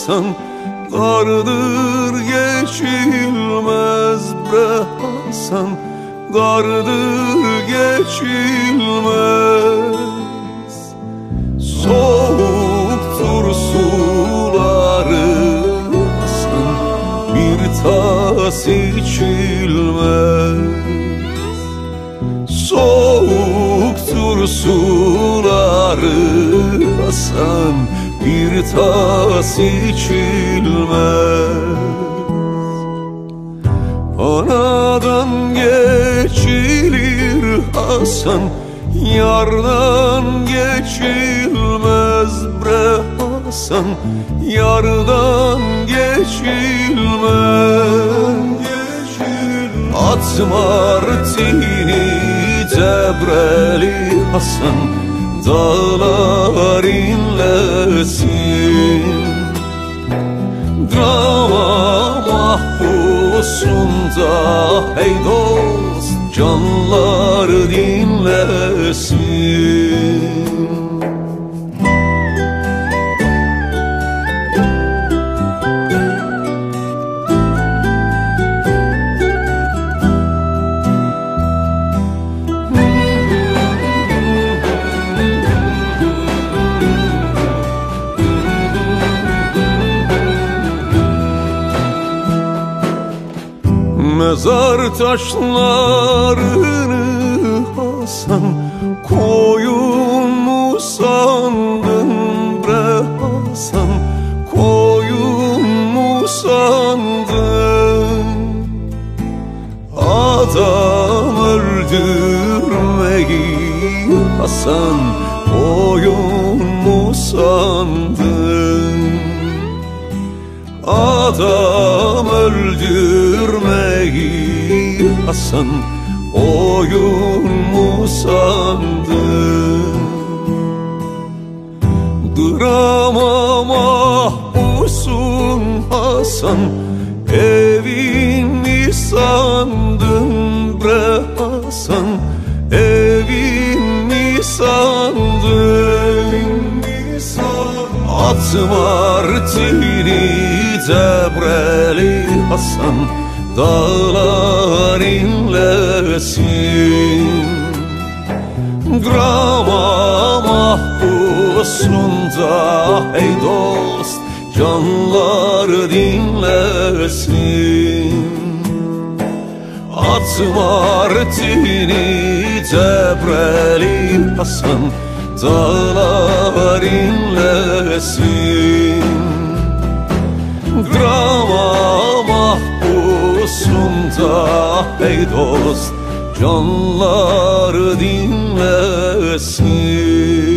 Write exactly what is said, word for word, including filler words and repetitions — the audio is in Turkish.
Hasan, dardır geçilmez bre Hasan, dardır geçilmez. Soğuktur suları Hasan, bir tas içilmez. Soğuktur suları Hasan, bir tas içilmez. Anadan geçilir Hasan, yardan geçilmez bre Hasan, yardan geçilmez. At martini Cebreli Hasan, dağlar inlesin. Drama mahpusunda hey dost, canlar dinlesin. Mezar taşlarını Hasan, koyun mu sandın bre Hasan, koyun mu sandın? Adam öldürmeyi Hasan, koyun mu sandın? Adam öldürmeyi Hasan, oyun mu sandın? Drama mahpusun Hasan, evin mi sandın bre Hasan, evin mi sandın? At martini Cebreli Hasan, dağlar inlesin. Drama mahpusunda hey dost, canlar dinlesin. At martini Cebreli Hasan, dağlar inlesin. Drama mahpusunda hey dost, canlar dinlesin.